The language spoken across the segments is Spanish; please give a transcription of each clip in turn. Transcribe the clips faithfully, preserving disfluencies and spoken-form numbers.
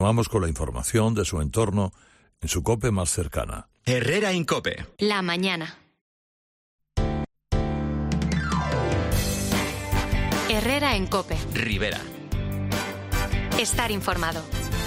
Vamos con la información de su entorno en su COPE más cercana. Herrera en COPE. La mañana. Herrera en COPE. Rivera. Estar informado.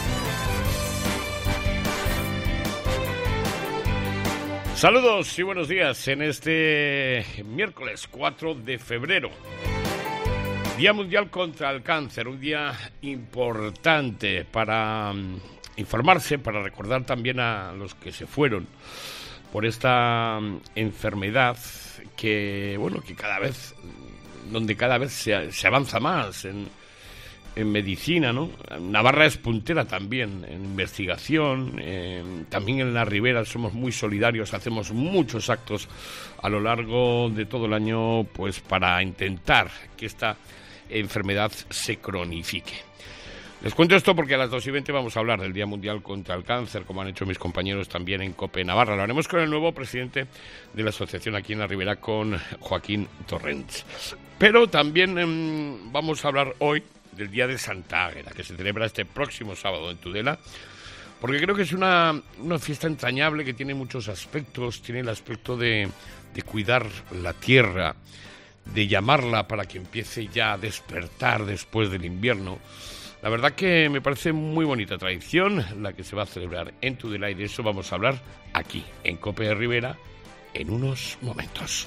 Saludos y buenos días en este miércoles cuatro de febrero. Día Mundial contra el Cáncer, un día importante para um, informarse, para recordar también a los que se fueron por esta um, enfermedad que, bueno, que cada vez, donde cada vez se, se avanza más en, en medicina, ¿no? Navarra es puntera también en investigación, eh, también en la Ribera somos muy solidarios, hacemos muchos actos a lo largo de todo el año, pues para intentar que esta enfermedad se cronifique. Les cuento esto porque a las dos y veinte vamos a hablar del Día Mundial contra el Cáncer, como han hecho mis compañeros también en COPE Navarra. Lo haremos con el nuevo presidente de la asociación aquí en la Ribera, con Joaquín Torrents. Pero también eh, vamos a hablar hoy del Día de Santa Águeda, que se celebra este próximo sábado en Tudela, porque creo que es una, una fiesta entrañable que tiene muchos aspectos. Tiene el aspecto de, de cuidar la tierra, de llamarla para que empiece ya a despertar después del invierno. La verdad que me parece muy bonita tradición la que se va a celebrar en Tudela, y de eso vamos a hablar aquí, en COPE de Rivera, en unos momentos.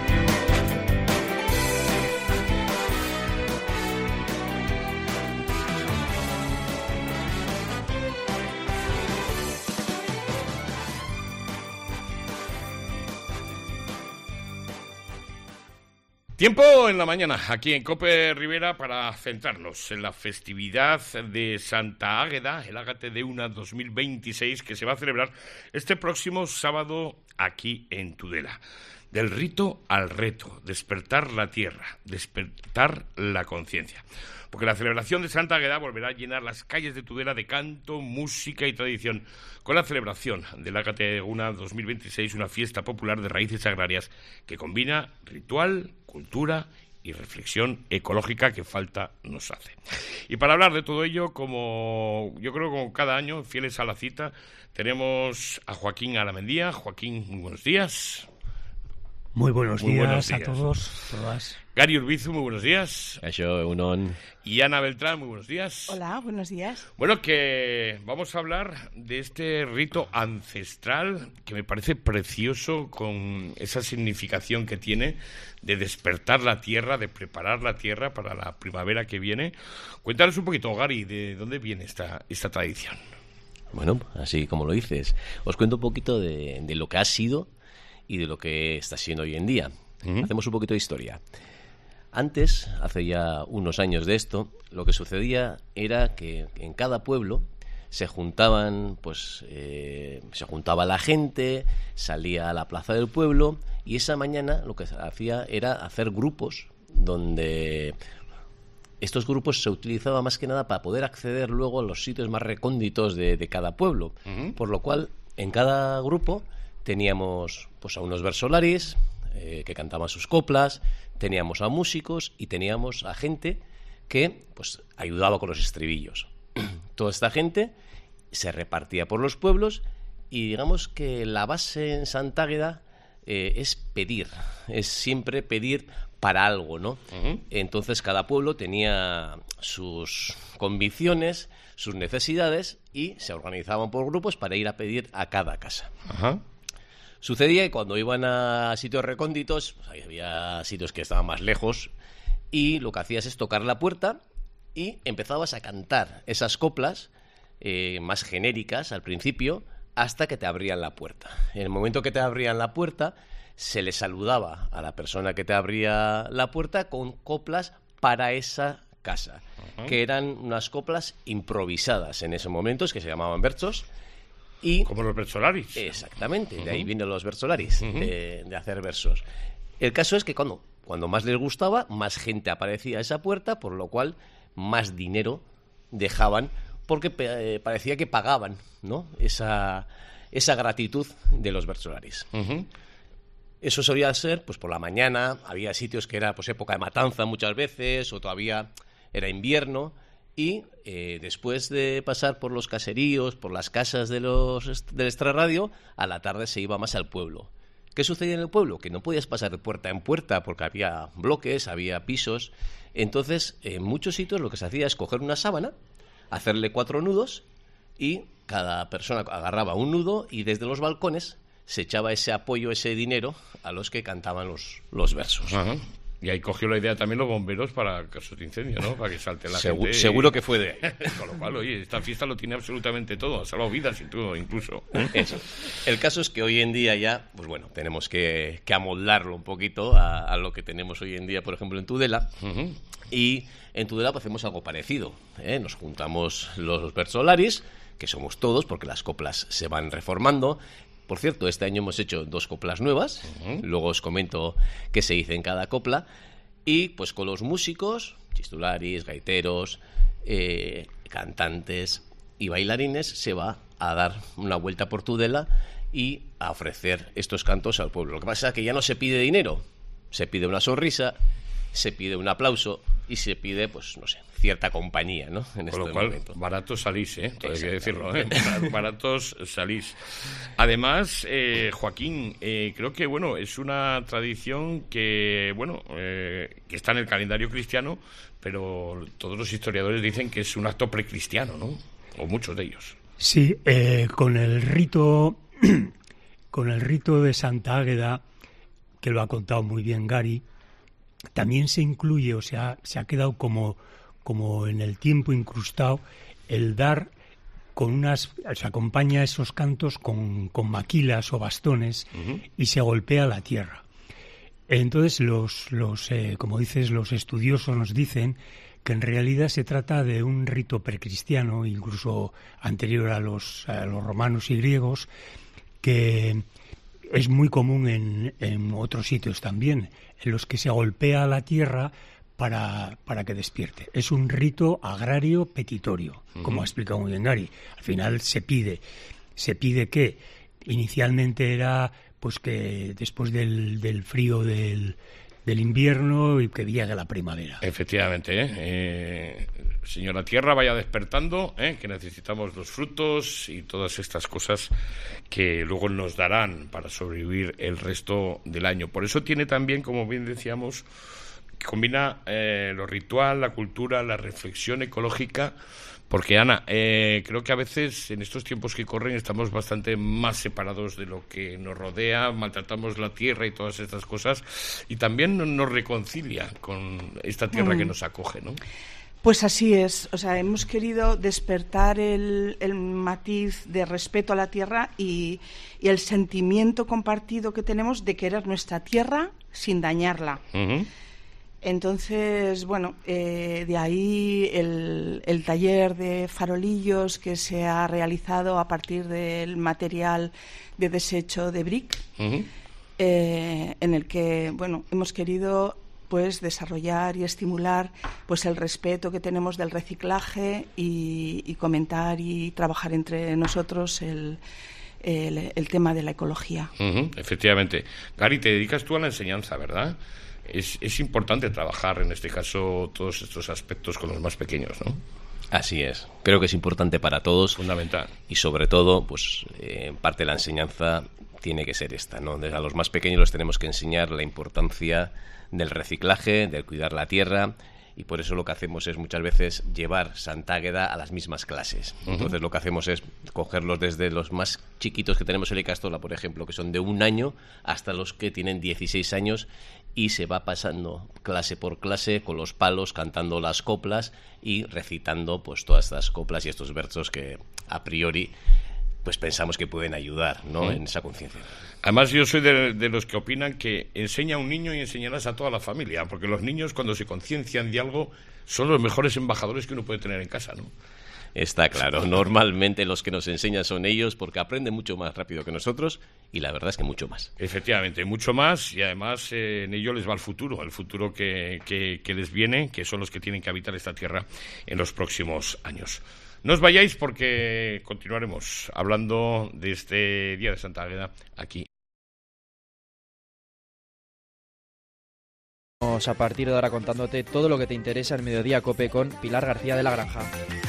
Tiempo en la mañana, aquí en COPE Rivera, para centrarnos en la festividad de Santa Águeda, el Ágate de Una dos mil veintiséis, que se va a celebrar este próximo sábado aquí en Tudela. Del rito al reto, despertar la tierra, despertar la conciencia. Porque la celebración de Santa Águeda volverá a llenar las calles de Tudela de canto, música y tradición, con la celebración del Ágate de Una dos mil veintiséis, una fiesta popular de raíces agrarias que combina ritual, cultura y reflexión ecológica que falta nos hace. Y para hablar de todo ello, como yo creo que como cada año, fieles a la cita, tenemos a Joaquín Aramendía. Joaquín, muy buenos días. Muy buenos, muy días, buenos días a todos, todas. Gary Urbizu, muy buenos días. Eso, unon. Y Ana Beltrán, muy buenos días. Hola, buenos días. Bueno, que vamos a hablar de este rito ancestral que me parece precioso, con esa significación que tiene de despertar la tierra, de preparar la tierra para la primavera que viene. Cuéntanos un poquito, Gary, de dónde viene esta, esta tradición. Bueno, así como lo dices, os cuento un poquito de, de lo que ha sido y de lo que está siendo hoy en día. Uh-huh. Hacemos un poquito de historia. Antes, hace ya unos años de esto, lo que sucedía era que en cada pueblo se juntaban, pues, eh, se juntaba la gente, salía a la plaza del pueblo, y esa mañana lo que se hacía era hacer grupos, donde estos grupos se utilizaban más que nada para poder acceder luego a los sitios más recónditos de, de cada pueblo. Uh-huh. Por lo cual, en cada grupo teníamos pues a unos versolaris eh, que cantaban sus coplas, teníamos a músicos y teníamos a gente que pues ayudaba con los estribillos. Toda esta gente se repartía por los pueblos, y digamos que la base en Santa Águeda eh, es pedir, es siempre pedir para algo, ¿no? Uh-huh. Entonces cada pueblo tenía sus convicciones, sus necesidades, y se organizaban por grupos para ir a pedir a cada casa. Uh-huh. Sucedía que cuando iban a sitios recónditos, pues había sitios que estaban más lejos, y lo que hacías es tocar la puerta y empezabas a cantar esas coplas eh, más genéricas al principio, hasta que te abrían la puerta. En el momento que te abrían la puerta, se le saludaba a la persona que te abría la puerta con coplas para esa casa, uh-huh. que eran unas coplas improvisadas en esos momentos, que se llamaban versos. Y, como los versolaris. Exactamente, uh-huh. de ahí vienen los versolaris, uh-huh. de, de hacer versos. El caso es que cuando, cuando más les gustaba, más gente aparecía a esa puerta, por lo cual más dinero dejaban, porque eh, parecía que pagaban, ¿no? esa, esa gratitud de los versolaris. Uh-huh. Eso solía ser pues por la mañana, había sitios que era pues época de matanza muchas veces, o todavía era invierno, y eh, después de pasar por los caseríos, por las casas de los del extrarradio, a la tarde se iba más al pueblo. ¿Qué sucedía en el pueblo? Que no podías pasar de puerta en puerta porque había bloques, había pisos. Entonces, en muchos sitios lo que se hacía es coger una sábana, hacerle cuatro nudos y cada persona agarraba un nudo y desde los balcones se echaba ese apoyo, ese dinero a los que cantaban los, los versos. Ajá. Y ahí cogió la idea también los bomberos para casos de incendio, ¿no? Para que salte la Segu- gente. Seguro que fue de... Con lo cual, oye, esta fiesta lo tiene absolutamente todo. Ha salvado vidas y todo, incluso. Eso. El caso es que hoy en día ya, pues bueno, tenemos que, que amoldarlo un poquito a, a lo que tenemos hoy en día, por ejemplo, en Tudela. Uh-huh. Y en Tudela pues, hacemos algo parecido, ¿eh? Nos juntamos los versolaris, que somos todos, porque las coplas se van reformando. Por cierto, este año hemos hecho dos coplas nuevas, uh-huh. Luego os comento qué se dice en cada copla, y pues con los músicos, chistularis, gaiteros, eh, cantantes y bailarines se va a dar una vuelta por Tudela y a ofrecer estos cantos al pueblo. Lo que pasa es que ya no se pide dinero, se pide una sonrisa, se pide un aplauso y se pide, pues, no sé, cierta compañía, ¿no? En Con este lo cual, momento. baratos salís, ¿eh? Todo hay que decirlo, ¿eh? Baratos salís. Además, eh, Joaquín, eh, creo que, bueno, es una tradición que, bueno, eh, que está en el calendario cristiano, pero todos los historiadores dicen que es un acto precristiano, ¿no? O muchos de ellos. Sí, eh, con el rito, con el rito de Santa Águeda, que lo ha contado muy bien Gary, también se incluye, o sea, se ha quedado como, como en el tiempo incrustado el dar con unas, se acompaña esos cantos con, con maquilas o bastones, uh-huh. Y se golpea la tierra. Entonces los, los eh, como dices, los estudiosos nos dicen que en realidad se trata de un rito precristiano, incluso anterior a los, a los romanos y griegos, que es muy común en, en otros sitios también, en los que se golpea la tierra para, para que despierte. Es un rito agrario petitorio, uh-huh. Como ha explicado muy bien Gary. Al final se pide, se pide que inicialmente era pues que después del, del frío del, del invierno y que llegue la primavera. Efectivamente, ¿eh? Eh, señora Tierra, vaya despertando, ¿eh? Que necesitamos los frutos y todas estas cosas que luego nos darán para sobrevivir el resto del año. Por eso tiene también, como bien decíamos, que combina eh, lo ritual, la cultura, la reflexión ecológica. Porque, Ana, eh, creo que a veces en estos tiempos que corren estamos bastante más separados de lo que nos rodea, maltratamos la tierra y todas estas cosas, y también nos reconcilia con esta tierra mm. que nos acoge, ¿no? Pues así es, o sea, hemos querido despertar el, el matiz de respeto a la tierra y, y el sentimiento compartido que tenemos de querer nuestra tierra sin dañarla. Uh-huh. Entonces, bueno, eh, de ahí el, el taller de farolillos que se ha realizado a partir del material de desecho de brick, uh-huh. eh, en el que, bueno, hemos querido pues desarrollar y estimular pues el respeto que tenemos del reciclaje y, y comentar y trabajar entre nosotros el el, el tema de la ecología. Uh-huh, efectivamente. Gary, te dedicas tú a la enseñanza, ¿verdad? Es, es importante trabajar, en este caso, todos estos aspectos con los más pequeños, ¿no? Así es. Creo que es importante para todos. Fundamental. Y sobre todo, pues, eh, en parte la enseñanza tiene que ser esta, ¿no? Desde a los más pequeños les tenemos que enseñar la importancia del reciclaje, del cuidar la tierra, y por eso lo que hacemos es muchas veces llevar Santa Águeda a las mismas clases. Uh-huh. Entonces lo que hacemos es cogerlos desde los más chiquitos que tenemos en Icastola, por ejemplo, que son de un año, hasta los que tienen dieciséis años, y se va pasando clase por clase con los palos, cantando las coplas y recitando pues todas estas coplas y estos versos que a priori pues pensamos que pueden ayudar, ¿no? Uh-huh. En esa conciencia. Además, yo soy de, de los que opinan que enseña a un niño y enseñarás a toda la familia, porque los niños, cuando se conciencian de algo, son los mejores embajadores que uno puede tener en casa, ¿no? Está claro. Normalmente los que nos enseñan son ellos, porque aprenden mucho más rápido que nosotros, y la verdad es que mucho más. Efectivamente, mucho más, y además eh, en ello les va el futuro, el futuro que, que, que les viene, que son los que tienen que habitar esta tierra en los próximos años. No os vayáis porque continuaremos hablando de este Día de Santa Águeda aquí. A partir de ahora contándote todo lo que te interesa en Mediodía Cope con Pilar García de la Granja.